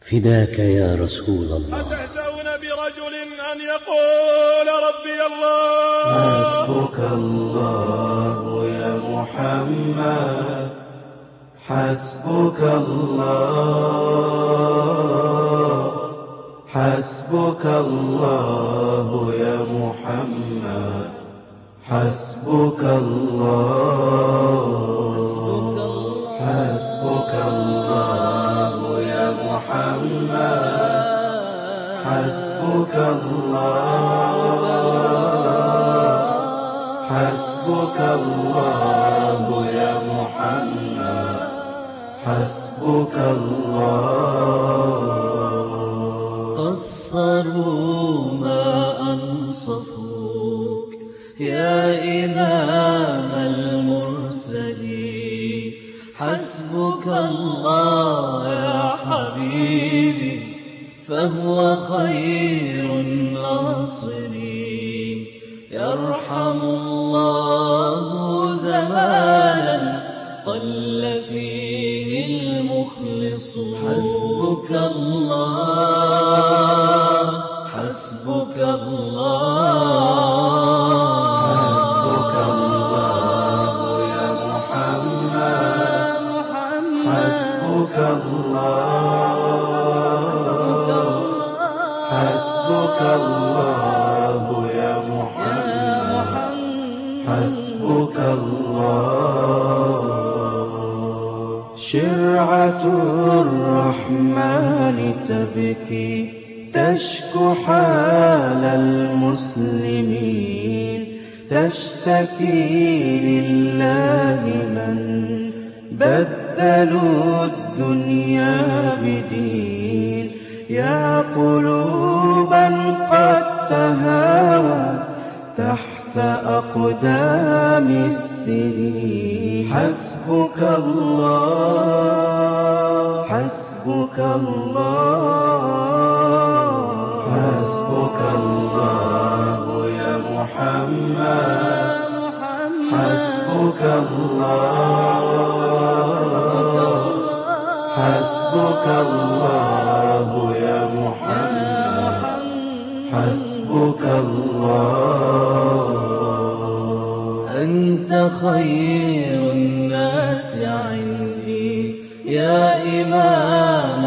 فداك يا رسول الله. أتهزؤون برجل أن يقول ربي الله؟ حسبك الله يا محمد، حسبك الله، حسبك الله يا محمد، حسبك الله، حسبك الله يا محمد، حسبك الله، حسبك الله يا محمد، حسبك الله. قصروا ما أنصفوك يا إمام المرسلين، حسبك الله يا حبيبي فهو خير الناصرين. يرحم الله زمانا قل فيه المخلصون. حسبك الله، حسبك الله، حسبك الله يا محمد، حسبك الله، حسبك الله يا محمد، حسبك الله. شرعة الرحمن تبكي تشكو حال المسلمين، تشتكي لله من بدلوا الدنيا بدين. يا قلوبا قد تهاوت تحت أقدام السنين. حسبك الله، حسبك الله، حسبك الله يا محمد، حسبك الله، حسبك الله يا محمد، حسبك الله. أنت خير الناس عندي يا إمام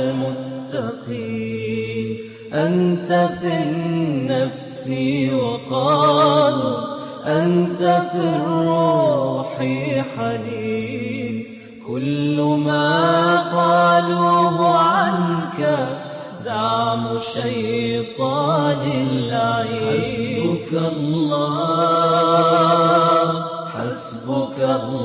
المتقين. أنت في النفس وقال، أنت في الروح حنين. كل ما قالوه عنك زعم شيطان اللعين. حسبك الله، حسبك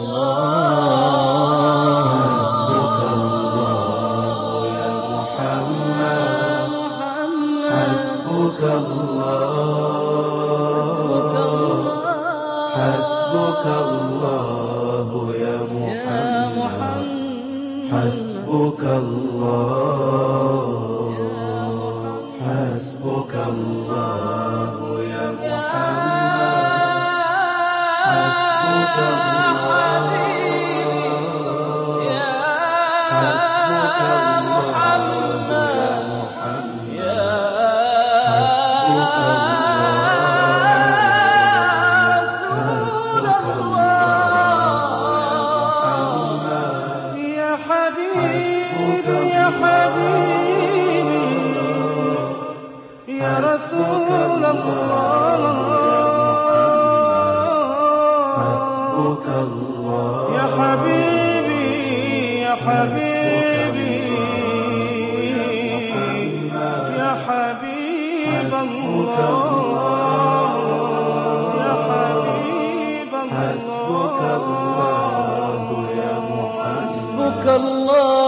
الله، حسبك الله يا محمد، حسبك الله، حسبك الله يا محمد، حسبك الله، حسبك الله يا محمد، حسبك الله، حسبك الله يا محمد، يا حبيبي يا حبيبي يا رسول الله. حسبك الله يا حبيبي يا حبيبي يا حبيب الله، يا حبيب الله. حسبك الله يا محمد، حسبك الله.